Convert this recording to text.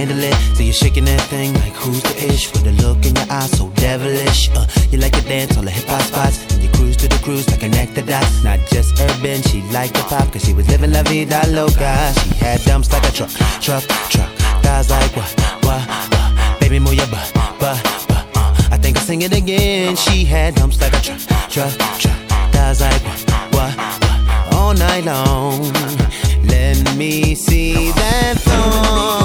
handle it. So you're shaking that thing like who's the ish? With a look in your eyes so devilish. You like to dance all the hip hop spots, and you cruise to the cruise like connect the dots. Not just urban, she liked the pop, cause she was living la vida loca. She had dumps like a truck. Thighs like what? Baby, move your butt. I think I'll sing it again. She had dumps like a truck. Thighs like what? All night long. Let me see that thong.